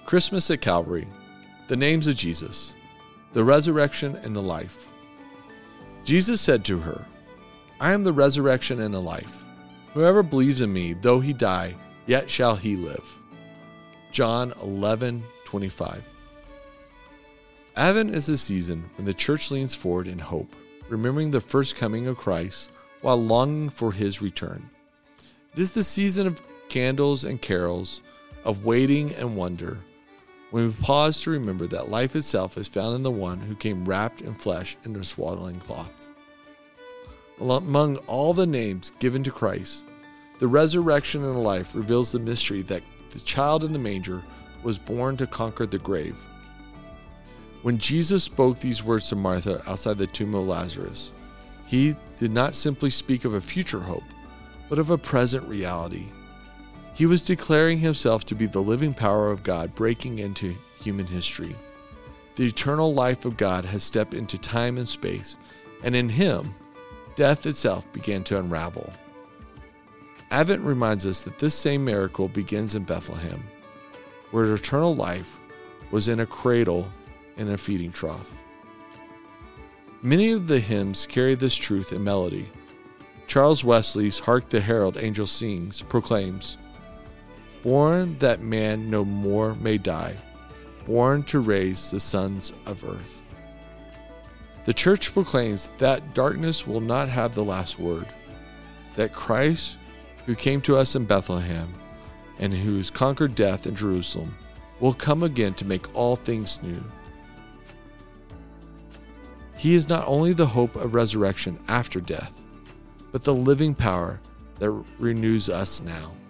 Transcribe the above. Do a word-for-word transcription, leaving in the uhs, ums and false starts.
Christmas at Calvary, the names of Jesus, the resurrection and the life. Jesus said to her, I am the resurrection and the life. Whoever believes in me, though he die, yet shall he live. John eleven twenty-five. Advent is the season when the church leans forward in hope, remembering the first coming of Christ while longing for his return. It is the season of candles and carols, of waiting and wonder, when we pause to remember that life itself is found in the one who came wrapped in flesh and in swaddling cloth. Among all the names given to Christ, the resurrection and life reveals the mystery that the child in the manger was born to conquer the grave. When Jesus spoke these words to Martha outside the tomb of Lazarus, he did not simply speak of a future hope, but of a present reality. He was declaring himself to be the living power of God breaking into human history. The eternal life of God has stepped into time and space, and in him, death itself began to unravel. Advent reminds us that this same miracle begins in Bethlehem, where eternal life was in a cradle and a feeding trough. Many of the hymns carry this truth in melody. Charles Wesley's Hark the Herald Angel Sings proclaims, Born that man no more may die, born to raise the sons of earth. The church proclaims that darkness will not have the last word, that Christ, who came to us in Bethlehem and who has conquered death in Jerusalem, will come again to make all things new. He is not only the hope of resurrection after death, but the living power that renews us now.